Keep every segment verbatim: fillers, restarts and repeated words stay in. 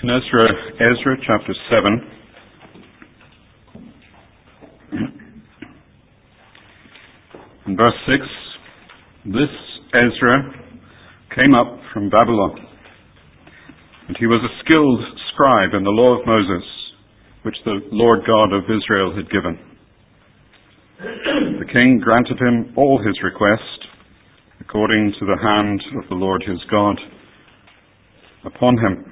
In Ezra, Ezra chapter seven, in verse six, this Ezra came up from Babylon, and he was a skilled scribe in the law of Moses, which the Lord God of Israel had given. The king granted him all his request, according to the hand of the Lord his God upon him.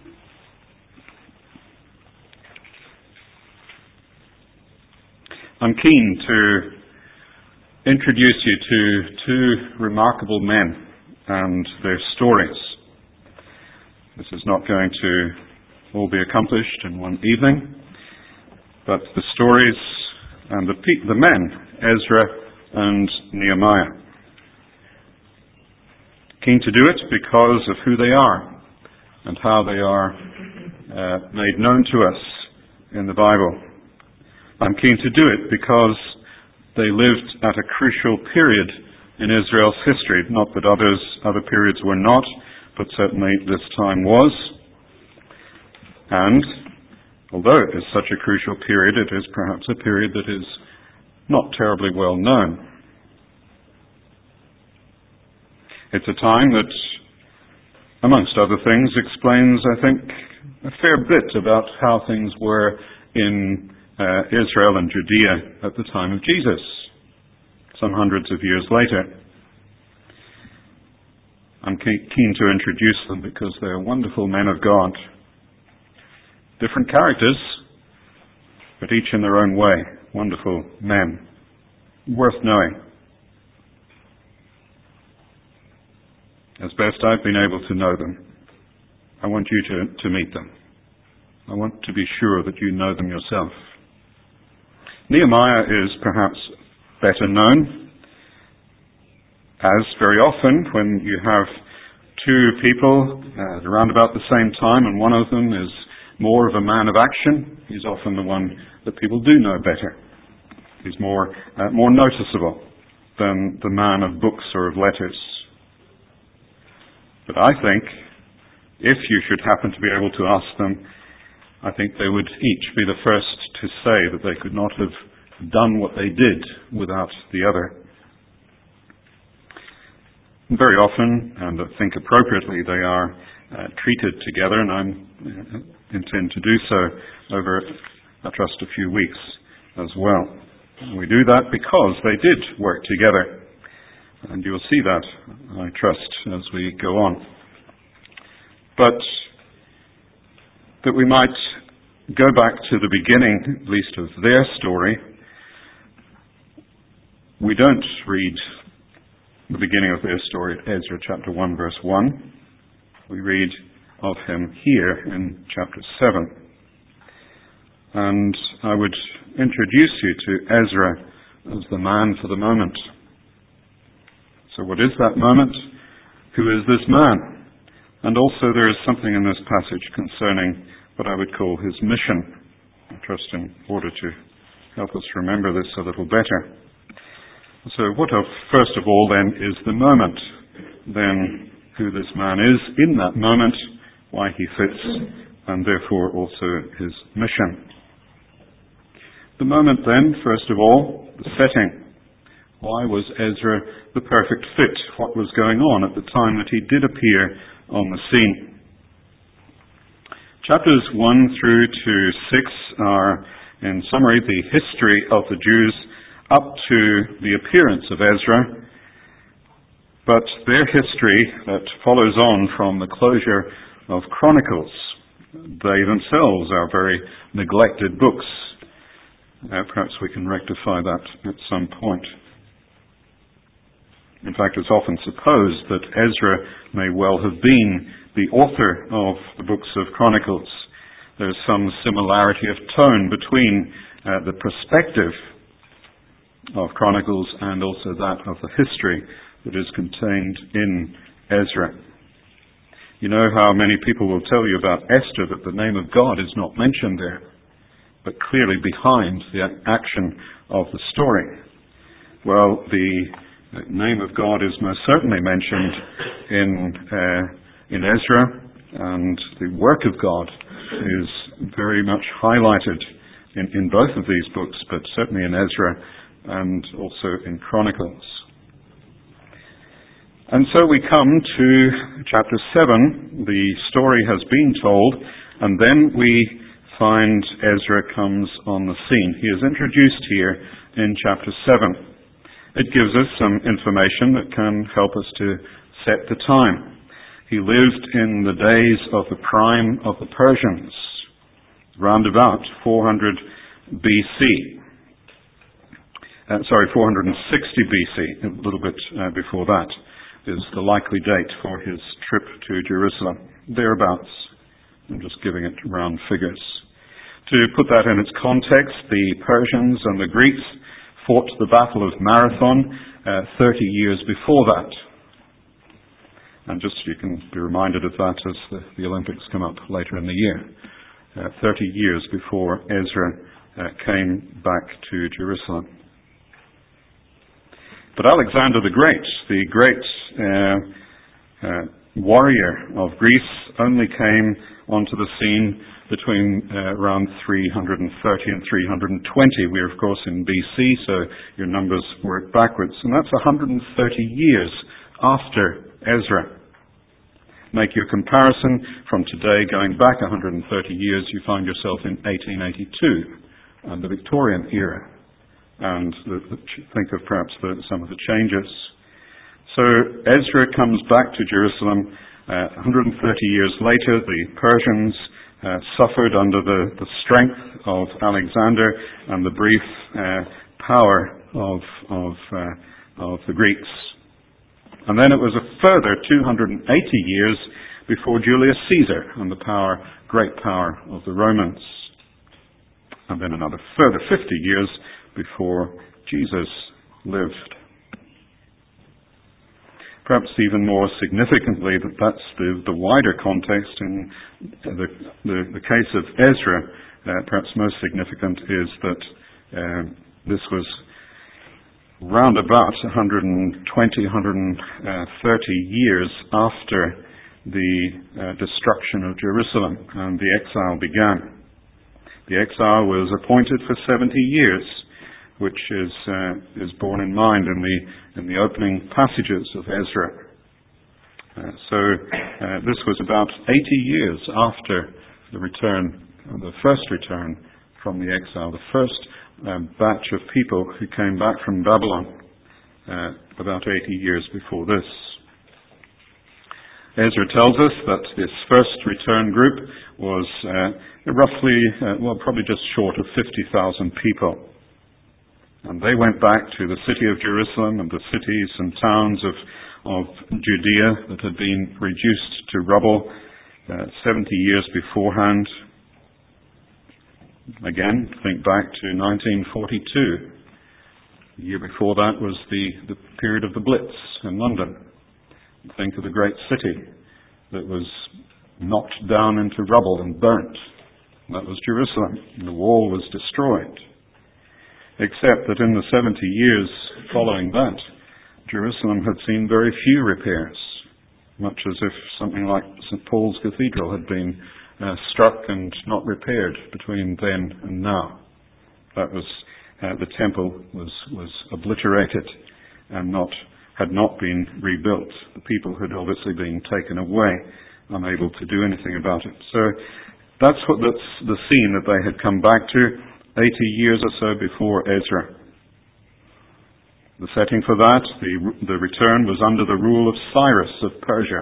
I'm keen to introduce you to two remarkable men and their stories. This is not going to all be accomplished in one evening, but the stories and the, pe- the men, Ezra and Nehemiah. Keen to do it because of who they are and how they are uh, made known to us in the Bible. I'm keen to do it because they lived at a crucial period in Israel's history. Not that others, other periods were not, but certainly this time was. And although it is such a crucial period, it is perhaps a period that is not terribly well known. It's a time that, amongst other things, explains, I think, a fair bit about how things were in Uh, Israel and Judea at the time of Jesus, some hundreds of years later. I'm keen to introduce them because they're wonderful men of God. Different characters, but each in their own way. Wonderful men. Worth knowing. As best I've been able to know them, I want you to, to meet them. I want to be sure that you know them yourself. Nehemiah is perhaps better known, as very often when you have two people uh, around about the same time and one of them is more of a man of action, he's often the one that people do know better. He's more, uh, more noticeable than the man of books or of letters. But I think, if you should happen to be able to ask them, I think they would each be the first to say that they could not have done what they did without the other. Very often, and I think appropriately, they are uh, treated together, and I uh, intend to do so over, I trust, a few weeks as well. We do that because they did work together, and you will see that, I trust, as we go on. But that we might go back to the beginning, at least, of their story. We don't read the beginning of their story at Ezra chapter one, verse one. We read of him here in chapter seven. And I would introduce you to Ezra as the man for the moment. So what is that moment? Who is this man? And also there is something in this passage concerning what I would call his mission. I trust in order to help us remember this a little better. So what of, first of all then, is the moment? Then who this man is in that moment, why he fits, and therefore also his mission. The moment then, first of all, the setting. Why was Ezra the perfect fit? What was going on at the time that he did appear on the scene? Chapters one through to six are, in summary, the history of the Jews up to the appearance of Ezra, but their history that follows on from the closure of Chronicles. They themselves are very neglected books. Uh, perhaps we can rectify that at some point. In fact, it's often supposed that Ezra may well have been the author of the books of Chronicles. There's some similarity of tone between uh, the perspective of Chronicles and also that of the history that is contained in Ezra. You know how many people will tell you about Esther that the name of God is not mentioned there, but clearly behind the action of the story. Well, the name of God is most certainly mentioned in uh, in Ezra, and the work of God is very much highlighted in, in both of these books, but certainly in Ezra and also in Chronicles. And so we come to chapter seven. The story has been told, and then we find Ezra comes on the scene. He is introduced here in chapter seven. It gives us some information that can help us to set the time. He lived in the days of the prime of the Persians, round about four hundred B C. Uh, sorry, four hundred sixty B C, a little bit uh, before that, is the likely date for his trip to Jerusalem. Thereabouts. I'm just giving it round figures. To put that in its context, the Persians and the Greeks fought the Battle of Marathon uh, thirty years before that. And just you can be reminded of that as the, the Olympics come up later in the year. Uh, thirty years before Ezra uh, came back to Jerusalem. But Alexander the Great, the great uh, uh, warrior of Greece, only came onto the scene between uh, around three hundred thirty and three hundred twenty. We're, of course, in B C, so your numbers work backwards. And that's one hundred thirty years after Ezra. Make your comparison from today going back one hundred thirty years, you find yourself in eighteen eighty-two, and the Victorian era. And the, the, think of perhaps the, some of the changes. So Ezra comes back to Jerusalem uh, one hundred thirty years later. The Persians uh, suffered under the, the strength of Alexander and the brief uh, power of, of, uh, of the Greeks. And then it was a further two hundred eighty years before Julius Caesar and the power, great power of the Romans. And then another further fifty years before Jesus lived. Perhaps even more significantly, that that's the, the wider context in the, the, the case of Ezra. Uh, perhaps most significant is that uh, this was round about one hundred twenty, one hundred thirty years after the uh, destruction of Jerusalem and the exile began. The exile was appointed for seventy years, which is uh, is borne in mind in the in the opening passages of Ezra. Uh, so uh, this was about eighty years after the return, the first return from the exile, the first um, batch of people who came back from Babylon, uh, about eighty years before this. Ezra tells us that this first return group was uh, roughly, uh, well, probably just short of fifty thousand people. And they went back to the city of Jerusalem and the cities and towns of, of Judea that had been reduced to rubble uh, seventy years beforehand. Again, think back to nineteen forty-two. The year before that was the, the period of the Blitz in London. Think of the great city that was knocked down into rubble and burnt. That was Jerusalem. The wall was destroyed. Except that in the seventy years following that, Jerusalem had seen very few repairs, much as if something like Saint Paul's Cathedral had been uh, struck and not repaired between then and now. That was, uh, the temple was, was obliterated and not had not been rebuilt. The people had obviously been taken away, unable to do anything about it. So that's what that's the scene that they had come back to eighty years or so before Ezra. The setting for that, the, the return was under the rule of Cyrus of Persia.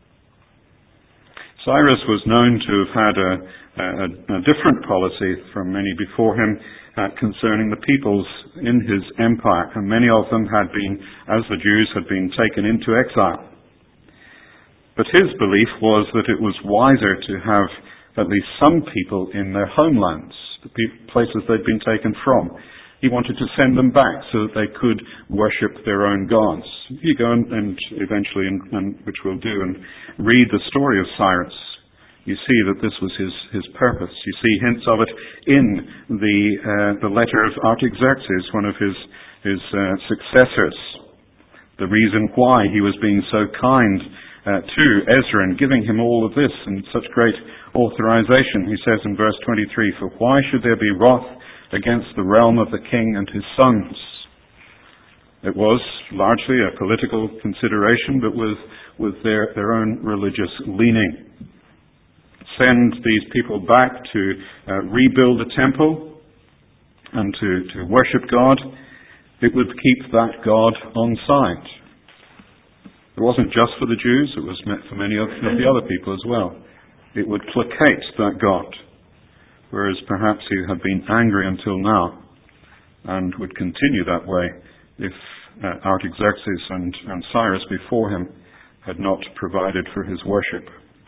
Cyrus was known to have had a, a, a different policy from many before him uh, concerning the peoples in his empire, and many of them had been, as the Jews, had been taken into exile. But his belief was that it was wiser to have at least some people in their homelands, the places they'd been taken from. He wanted to send them back so that they could worship their own gods. If you go and, and eventually, and, and which we'll do, and read the story of Cyrus, you see that this was his, his purpose. You see hints of it in the uh, the letter of Artaxerxes, one of his, his uh, successors. The reason why he was being so kind uh, to Ezra and giving him all of this and such great authorization. He says in verse twenty-three, "For why should there be wrath against the realm of the king and his sons?" It was largely a political consideration, but with, with their, their own religious leaning. Send these people back to uh, rebuild the temple and to, to worship God. It would keep that God on side. It wasn't just for the Jews, it was meant for many of the other people as well. It would placate that God, whereas perhaps he had been angry until now and would continue that way if uh, Artaxerxes and, and Cyrus before him had not provided for his worship.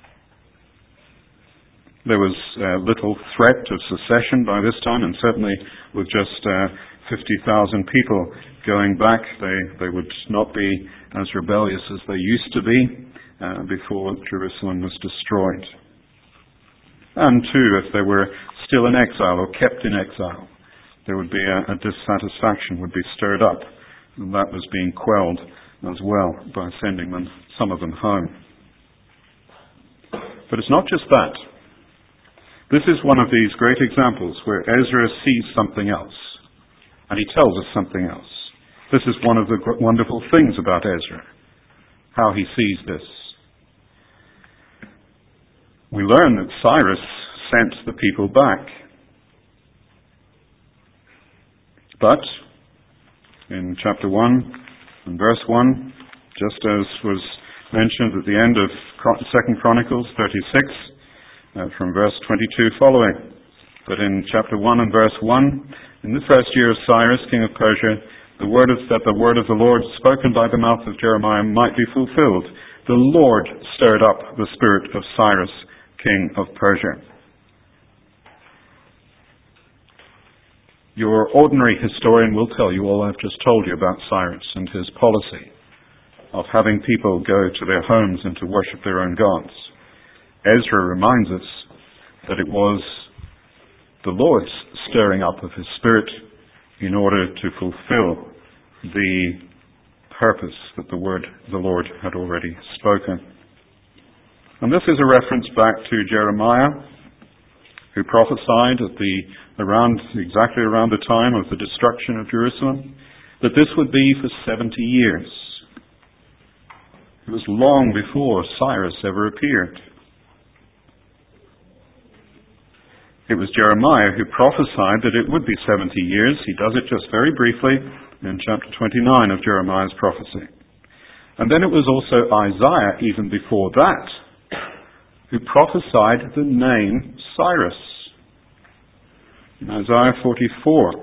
There was uh, little threat of secession by this time, and certainly with just uh, fifty thousand people going back, they, they would not be as rebellious as they used to be uh, before Jerusalem was destroyed. And too, if they were still in exile or kept in exile, there would be a, a dissatisfaction would be stirred up, and that was being quelled as well by sending them, some of them, home. But it's not just that. This is one of these great examples where Ezra sees something else, and he tells us something else. This is one of the wonderful things about Ezra, how he sees this. We learn that Cyrus sent the people back. But in chapter one and verse one, just as was mentioned at the end of Second Chronicles thirty-six, uh, from verse twenty-two following, but in chapter one and verse one, in the first year of Cyrus, king of Persia, the word of, that the word of the Lord spoken by the mouth of Jeremiah might be fulfilled. The Lord stirred up the spirit of Cyrus, king of Persia. Your ordinary historian will tell you all I've just told you about Cyrus and his policy of having people go to their homes and to worship their own gods. Ezra reminds us that it was the Lord's stirring up of his spirit in order to fulfill the purpose that the word the Lord had already spoken. And this is a reference back to Jeremiah, who prophesied at the around exactly around the time of the destruction of Jerusalem, that this would be for seventy years. It was long before Cyrus ever appeared. It was Jeremiah who prophesied that it would be seventy years. He does it just very briefly in chapter twenty-nine of Jeremiah's prophecy. And then it was also Isaiah, even before that, who prophesied the name Cyrus. In Isaiah forty-four,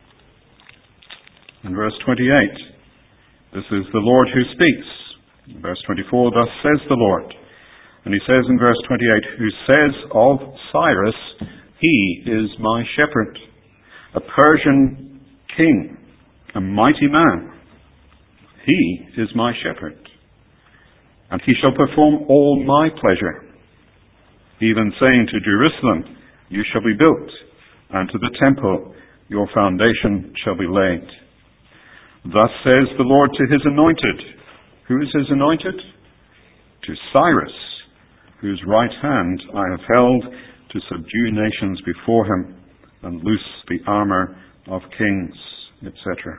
in verse twenty-eight, this is the Lord who speaks. In verse twenty-four, thus says the Lord. And he says in verse twenty-eight, who says of Cyrus, he is my shepherd, a Persian king, a mighty man. He is my shepherd, and he shall perform all my pleasure, even saying to Jerusalem, you shall be built, and to the temple your foundation shall be laid. Thus says the Lord to his anointed. Who is his anointed? To Cyrus, whose right hand I have held to subdue nations before him and loose the armor of kings, et cetera.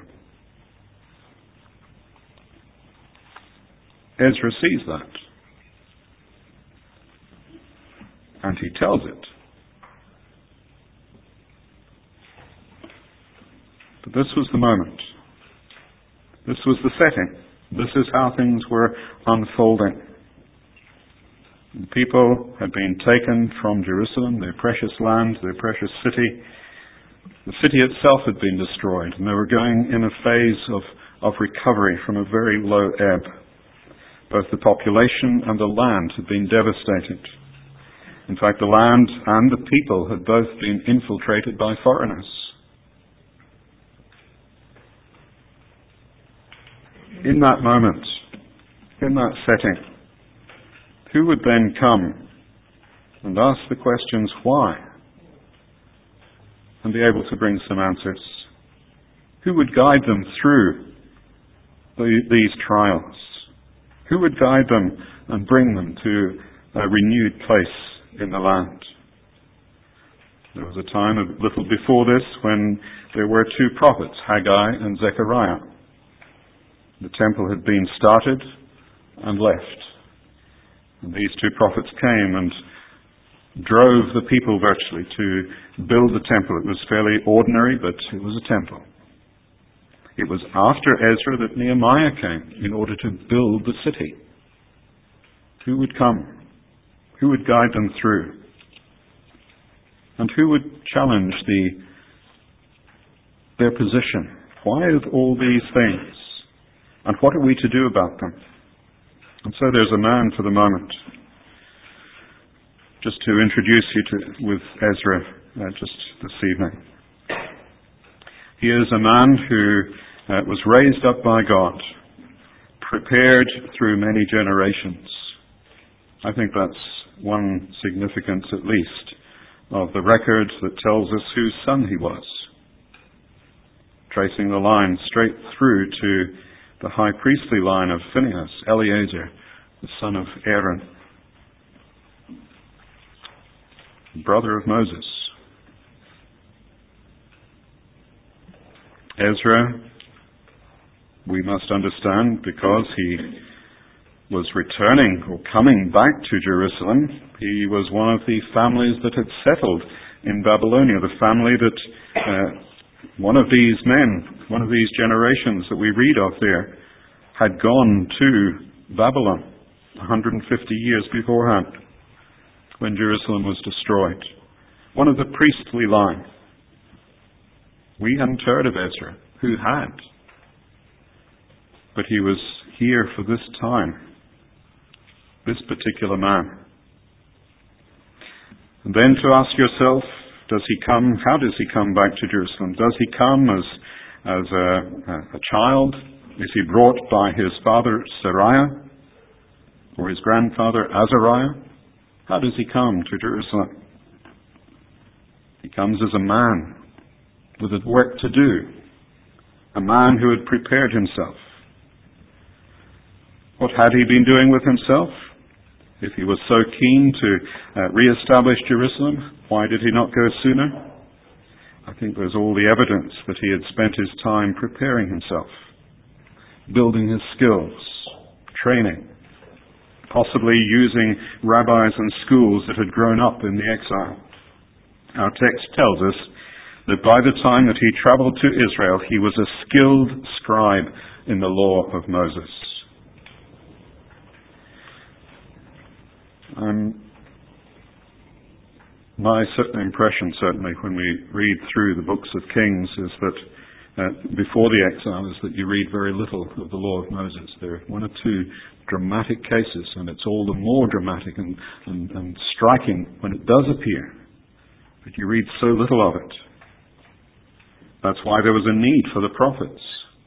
Ezra sees that, and he tells it. But this was the moment. This was the setting. This is how things were unfolding. The people had been taken from Jerusalem, their precious land, their precious city. The city itself had been destroyed, and they were going in a phase of, of recovery from a very low ebb. Both the population and the land had been devastated. In fact, the land and the people had both been infiltrated by foreigners. In that moment, in that setting, who would then come and ask the questions why and be able to bring some answers? Who would guide them through the, these trials? Who would guide them and bring them to a renewed place in the land. There was a time a little before this when there were two prophets, Haggai and Zechariah. The temple had been started and left. And these two prophets came and drove the people virtually to build the temple. It was fairly ordinary, but it was a temple. It was after Ezra that Nehemiah came in order to build the city. Who would come? Who would guide them through? And who would challenge the, their position? Why all these things? And what are we to do about them? And so there's a man for the moment. Just to introduce you to with Ezra uh, just this evening. He is a man who uh, was raised up by God, prepared through many generations. I think that's one significance at least of the record that tells us whose son he was. Tracing the line straight through to the high priestly line of Phinehas, Eleazar, the son of Aaron, brother of Moses. Ezra, we must understand, because he was returning or coming back to Jerusalem, he was one of the families that had settled in Babylonia, the family that uh, one of these men, one of these generations that we read of there, had gone to Babylon one hundred fifty years beforehand, when Jerusalem was destroyed. One of the priestly line. We hadn't heard of Ezra. Who had? But he was here for this time. This particular man. And then to ask yourself, does he come, how does he come back to Jerusalem? Does he come as, as a, a child? Is he brought by his father Sariah? Or his grandfather Azariah? How does he come to Jerusalem? He comes as a man with a work to do. A man who had prepared himself. What had he been doing with himself? If he was so keen to uh, re-establish Jerusalem, why did he not go sooner? I think there's all the evidence that he had spent his time preparing himself, building his skills, training, possibly using rabbis and schools that had grown up in the exile. Our text tells us that by the time that he traveled to Israel, he was a skilled scribe in the law of Moses. Um, my certain impression, certainly, when we read through the books of Kings, is that uh, before the exile, is that you read very little of the law of Moses. There are one or two dramatic cases, and it's all the more dramatic and, and, and striking when it does appear. But you read so little of it. That's why there was a need for the prophets.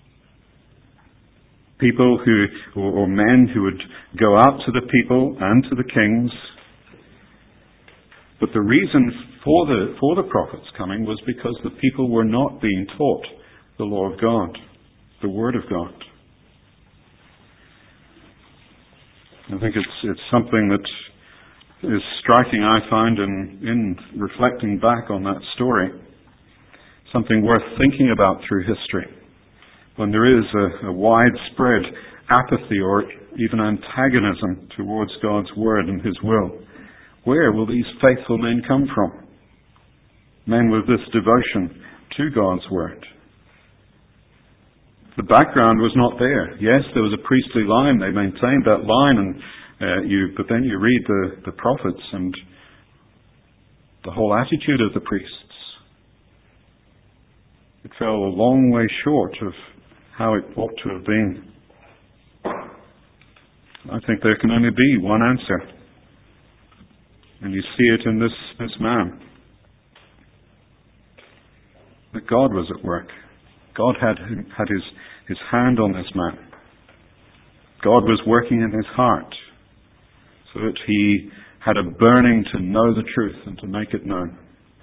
People who, or, or men who would go out to the people and to the kings. But the reason for the, for the prophets coming was because the people were not being taught the law of God, the Word of God. I think it's, it's something that is striking, I find, in, in reflecting back on that story. Something worth thinking about through history. When there is a, a widespread apathy or even antagonism towards God's Word and His will, where will these faithful men come from? Men with this devotion to God's Word. The background was not there. Yes, there was a priestly line. They maintained that line, and uh, you. But then you read the, the prophets and the whole attitude of the priests. It fell a long way short of how it ought to have been. I think there can only be one answer. And you see it in this, this man. That God was at work. God had, had his, his hand on this man. God was working in his heart so that he had a burning to know the truth and to make it known.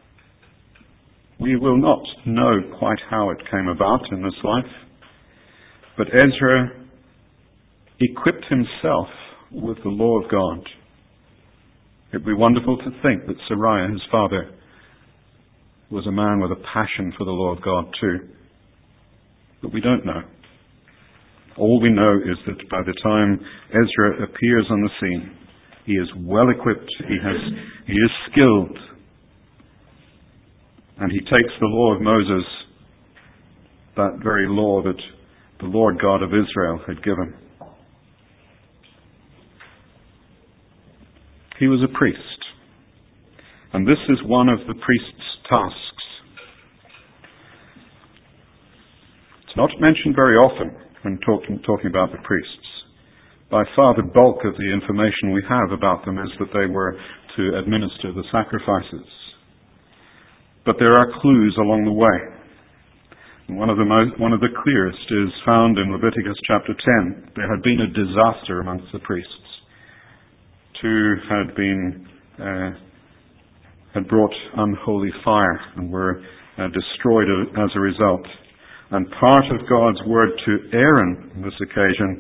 We will not know quite how it came about in this life, but Ezra equipped himself with the law of God. It would be wonderful to think that Sariah, his father, was a man with a passion for the Lord God too. But we don't know. All we know is that by the time Ezra appears on the scene, he is well equipped, he has, he is skilled, and he takes the law of Moses, that very law that the Lord God of Israel had given. He was a priest, and this is one of the priest's tasks. It's not mentioned very often when talking, talking about the priests. By far the bulk of the information we have about them is that they were to administer the sacrifices. But there are clues along the way. And one of the most, one of the clearest is found in Leviticus chapter ten. There had been a disaster amongst the priests. Two had been uh, had brought unholy fire and were uh, destroyed as a result. And part of God's word to Aaron on this occasion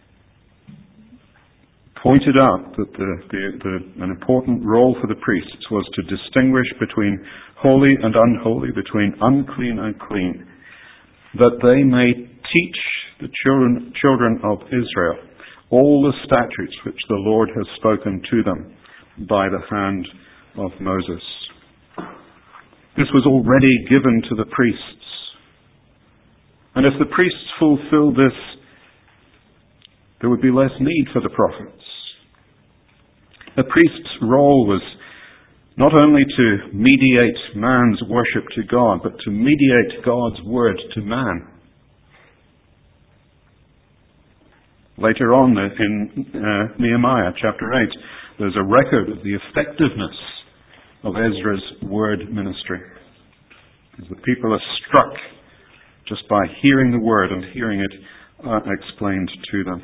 pointed out that the, the, the, an important role for the priests was to distinguish between holy and unholy, between unclean and clean, that they may teach the children, children of Israel all the statutes which the Lord has spoken to them by the hand of Moses. This was already given to the priests. And if the priests fulfilled this, there would be less need for the prophets. The priest's role was not only to mediate man's worship to God, but to mediate God's word to man. Later on in uh, Nehemiah chapter eight, there's a record of the effectiveness of Ezra's word ministry. As the people are struck just by hearing the word and hearing it uh, explained to them.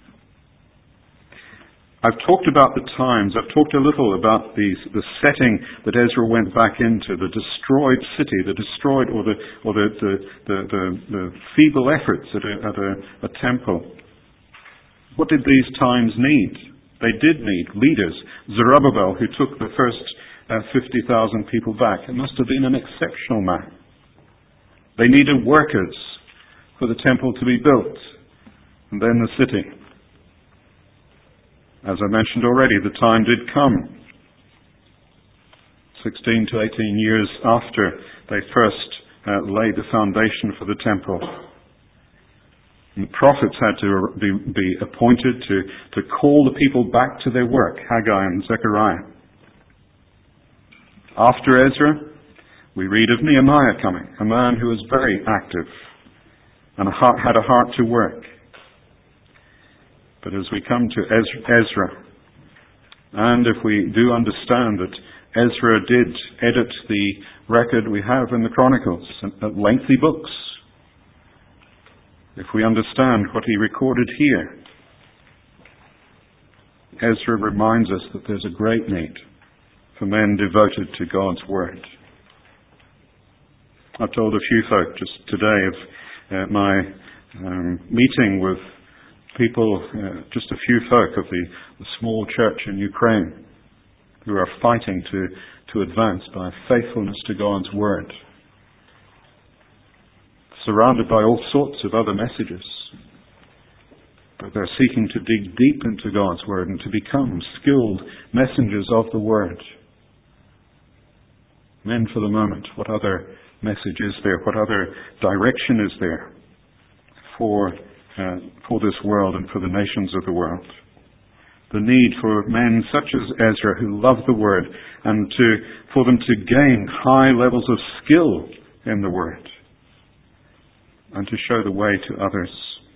I've talked about the times, I've talked a little about the, the setting that Ezra went back into, the destroyed city, the destroyed, or the, or the, the, the, the, the feeble efforts at, a, at a, a temple. What did these times need? They did need leaders. Zerubbabel, who took the first uh, fifty thousand people back, it must have been an exceptional man. They needed workers for the temple to be built, and then the city. As I mentioned already, the time did come, sixteen to eighteen years after they first uh, laid the foundation for the temple. And the prophets had to be, be appointed to, to call the people back to their work, Haggai and Zechariah. After Ezra, we read of Nehemiah coming, a man who was very active and a heart, had a heart to work. But as we come to Ezra, and if we do understand that Ezra did edit the record we have in the Chronicles, lengthy books, if we understand what he recorded here, Ezra reminds us that there's a great need for men devoted to God's Word. I've told a few folk just today of uh, my um, meeting with people, uh, just a few folk of the, the small church in Ukraine who are fighting to, to advance by faithfulness to God's Word, surrounded by all sorts of other messages. But they're seeking to dig deep into God's Word and to become skilled messengers of the Word. Men for the moment, what other message is there? What other direction is there for Uh, for this world and for the nations of the world? The need for men such as Ezra who love the Word and to for them to gain high levels of skill in the Word and to show the way to others.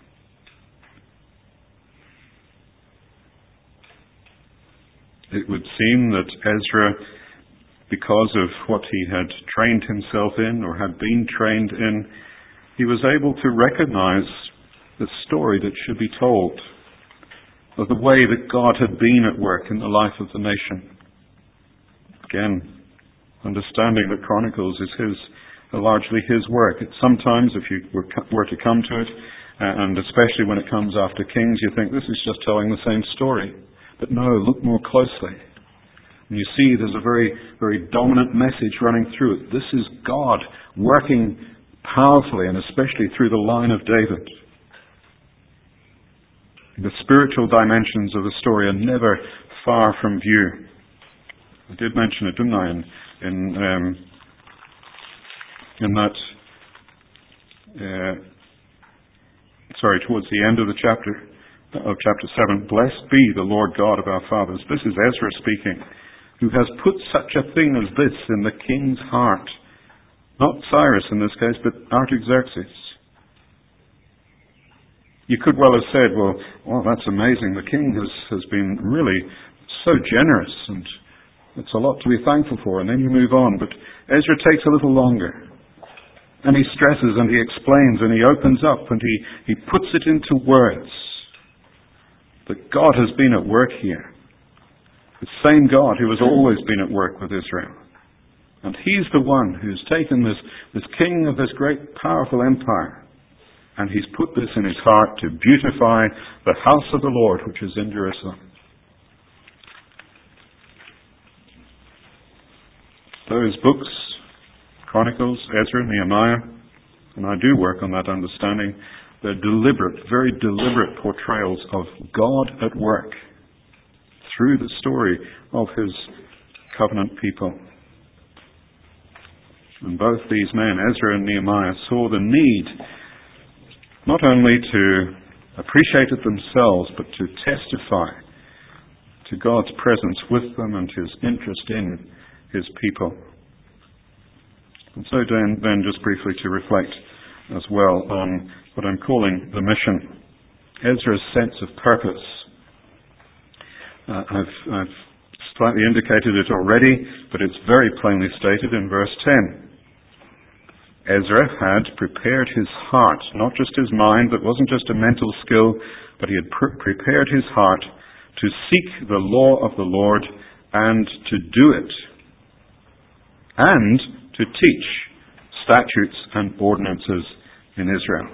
It would seem that Ezra, because of what he had trained himself in or had been trained in, he was able to recognize the story that should be told of the way that God had been at work in the life of the nation. Again, understanding that Chronicles is his, largely his work. It's sometimes, if you were, were to come to it, uh, and especially when it comes after Kings, you think this is just telling the same story. But no, look more closely. And you see there's a very, very dominant message running through it. This is God working powerfully, and especially through the line of David. The spiritual dimensions of the story are never far from view. I did mention it, didn't I, in, in, um, in that, uh, sorry, towards the end of the chapter, of chapter seven, blessed be the Lord God of our fathers. This is Ezra speaking, who has put such a thing as this in the king's heart. Not Cyrus in this case, but Artaxerxes. You could well have said, well, well, that's amazing. The king has, has been really so generous, and it's a lot to be thankful for. And then you move on. But Ezra takes a little longer. And he stresses and he explains and he opens up and he, he puts it into words that God has been at work here. The same God who has always been at work with Israel. And he's the one who's taken this, this king of this great powerful empire, and he's put this in his heart to beautify the house of the Lord which is in Jerusalem. Those books, Chronicles, Ezra, Nehemiah, and I do work on that understanding, they're deliberate, very deliberate portrayals of God at work through the story of his covenant people. And both these men, Ezra and Nehemiah, saw the need not only to appreciate it themselves, but to testify to God's presence with them and his interest in his people. And so then, then just briefly to reflect as well on what I'm calling the mission. Ezra's sense of purpose. Uh, I've, I've slightly indicated it already, but it's very plainly stated in verse ten. Ezra had prepared his heart, not just his mind, that wasn't just a mental skill, but he had pr- prepared his heart to seek the law of the Lord and to do it, and to teach statutes and ordinances in Israel.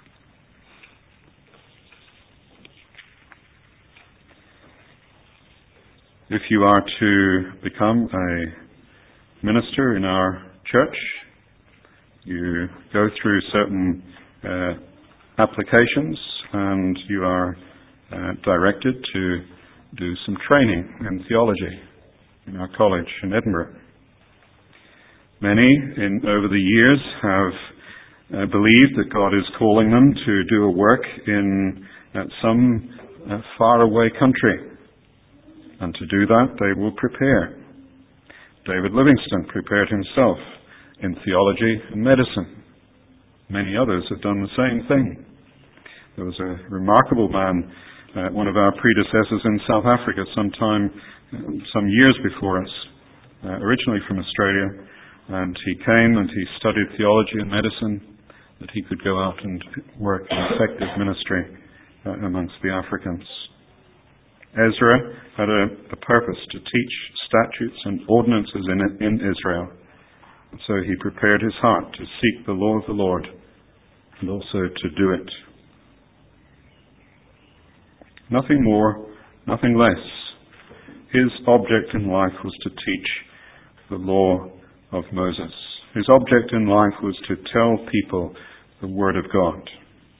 If you are to become a minister in our church, you go through certain uh, applications and you are uh, directed to do some training in theology in our college in Edinburgh. Many in, over the years have uh, believed that God is calling them to do a work in uh, some uh, faraway country. And to do that, they will prepare. David Livingstone prepared himself in theology and medicine. Many others have done the same thing. There was a remarkable man, uh, one of our predecessors in South Africa, sometime, um, some years before us, uh, originally from Australia, and he came and he studied theology and medicine, that he could go out and work in effective ministry uh, amongst the Africans. Ezra had a, a purpose to teach statutes and ordinances in, in Israel. So he prepared his heart to seek the law of the Lord and also to do it. Nothing more, nothing less. His object in life was to teach the law of Moses. His object in life was to tell people the Word of God.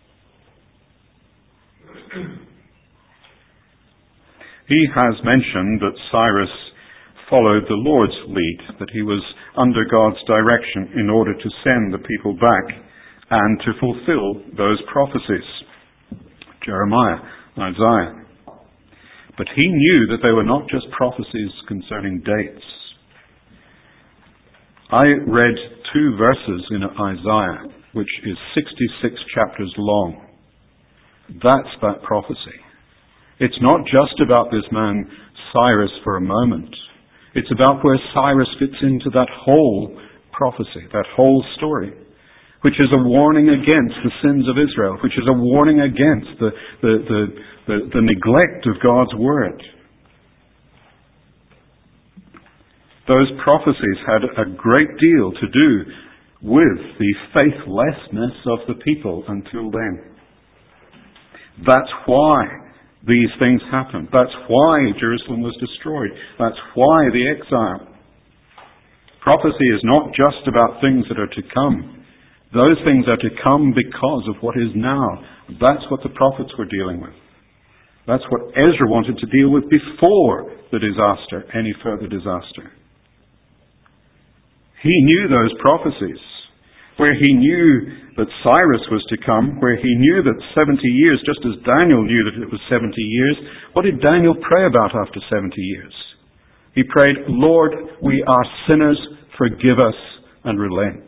He has mentioned that Cyrus followed the Lord's lead, that he was under God's direction in order to send the people back and to fulfill those prophecies. Jeremiah, Isaiah. But he knew that they were not just prophecies concerning dates. I read two verses in Isaiah, which is sixty-six chapters long. That's that prophecy. It's not just about this man Cyrus for a moment. It's about where Cyrus fits into that whole prophecy, that whole story, which is a warning against the sins of Israel, which is a warning against the, the, the, the, the neglect of God's Word. Those prophecies had a great deal to do with the faithlessness of the people until then. That's why these things happened. That's why Jerusalem was destroyed. That's why the exile. Prophecy is not just about things that are to come. Those things are to come because of what is now. That's what the prophets were dealing with. That's what Ezra wanted to deal with before the disaster, any further disaster. He knew those prophecies, where he knew that Cyrus was to come, where he knew that seventy years, just as Daniel knew that it was seventy years. What did Daniel pray about after seventy years? He prayed, Lord, we are sinners, forgive us and relent.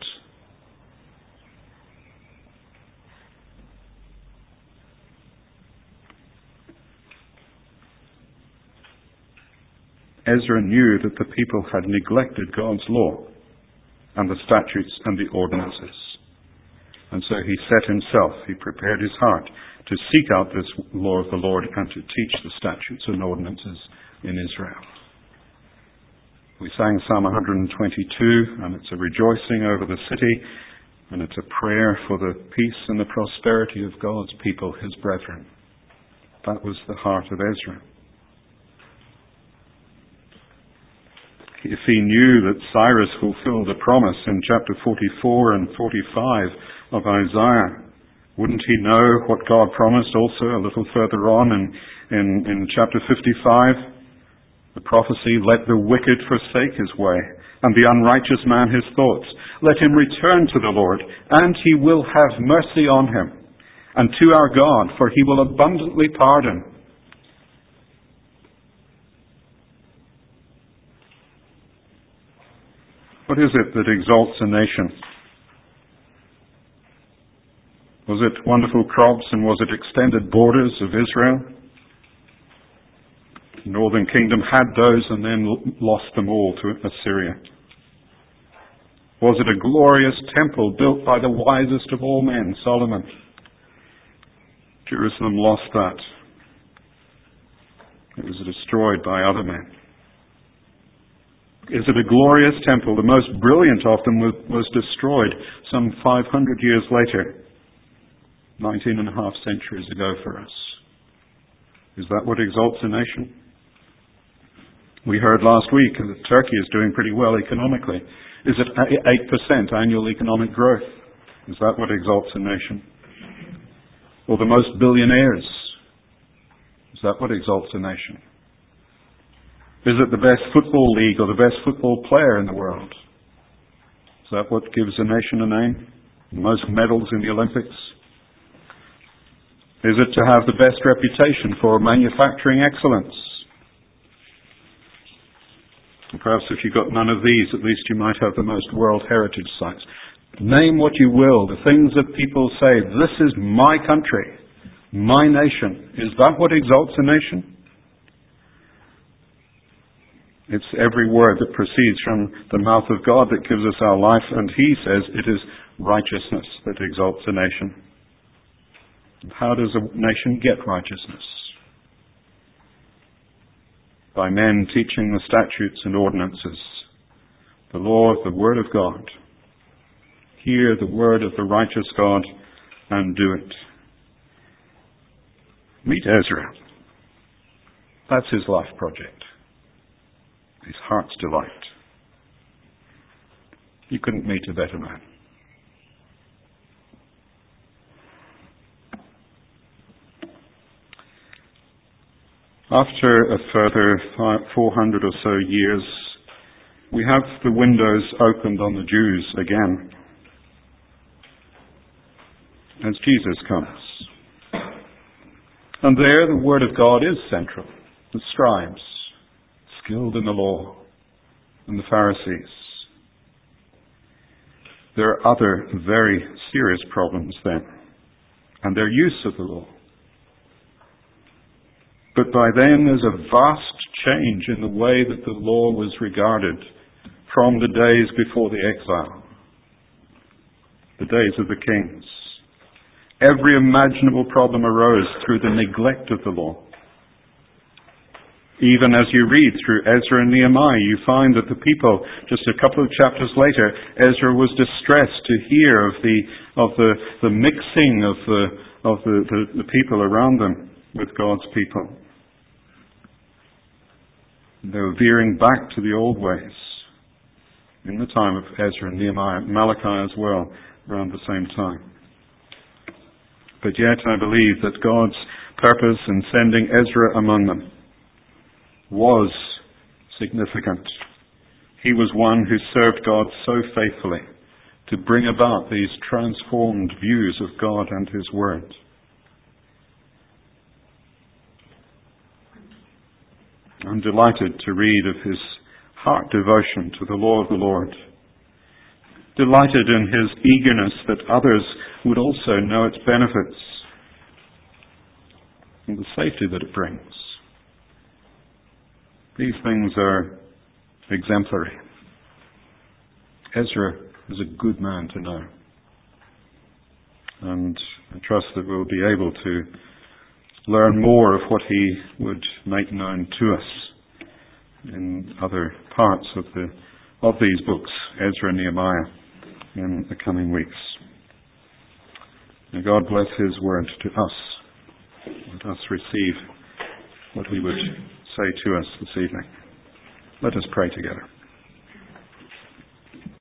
Ezra knew that the people had neglected God's law and the statutes and the ordinances. And so he set himself, he prepared his heart to seek out this law of the Lord and to teach the statutes and ordinances in Israel. We sang Psalm one hundred twenty-two, and it's a rejoicing over the city, and it's a prayer for the peace and the prosperity of God's people, his brethren. That was the heart of Ezra. If he knew that Cyrus fulfilled a promise in chapter forty-four and forty-five of Isaiah, wouldn't he know what God promised also a little further on in, in, in chapter fifty-five? The prophecy, let the wicked forsake his way, and the unrighteous man his thoughts. Let him return to the Lord, and he will have mercy on him, and to our God, for he will abundantly pardon. What is it that exalts a nation? Was it wonderful crops, and was it extended borders of Israel? The northern kingdom had those and then lost them all to Assyria. Was it a glorious temple built by the wisest of all men, Solomon? Jerusalem lost that. It was destroyed by other men. Is it a glorious temple? The most brilliant of them was, was destroyed some five hundred years later, nineteen and a half centuries ago for us. Is that what exalts a nation? We heard last week that Turkey is doing pretty well economically. Is it eight percent annual economic growth? Is that what exalts a nation? Or the most billionaires? Is that what exalts a nation? Is it the best football league or the best football player in the world? Is that what gives a nation a name? The most medals in the Olympics? Is it to have the best reputation for manufacturing excellence? And perhaps if you've got none of these, at least you might have the most World Heritage Sites. Name what you will, the things that people say, this is my country, my nation. Is that what exalts a nation? It's every word that proceeds from the mouth of God that gives us our life, and he says it is righteousness that exalts a nation. How does a nation get righteousness? By men teaching the statutes and ordinances, the law of the Word of God. Hear the word of the righteous God and do it. Meet Ezra. That's his life project. His heart's delight. You couldn't meet a better man. After a further four hundred or so years, we have the windows opened on the Jews again, as Jesus comes. And there the Word of God is central. The scribes, skilled in the law, and the Pharisees. There are other very serious problems then, and their use of the law. But by then there's a vast change in the way that the law was regarded from the days before the exile, the days of the kings. Every imaginable problem arose through the neglect of the law. Even as you read through Ezra and Nehemiah, you find that the people, just a couple of chapters later, Ezra was distressed to hear of the of the, the mixing of the of the, the, the people around them. with God's people. They were veering back to the old ways in the time of Ezra and Nehemiah, Malachi as well, around the same time. But yet I believe that God's purpose in sending Ezra among them was significant. He was one who served God so faithfully to bring about these transformed views of God and His Word. I'm delighted to read of his heart devotion to the law of the Lord. Delighted in his eagerness that others would also know its benefits and the safety that it brings. These things are exemplary. Ezra is a good man to know. And I trust that we'll be able to learn more of what he would make known to us in other parts of the of these books, Ezra and Nehemiah, in the coming weeks. May God bless His word to us. Let us receive what He would say to us this evening. Let us pray together.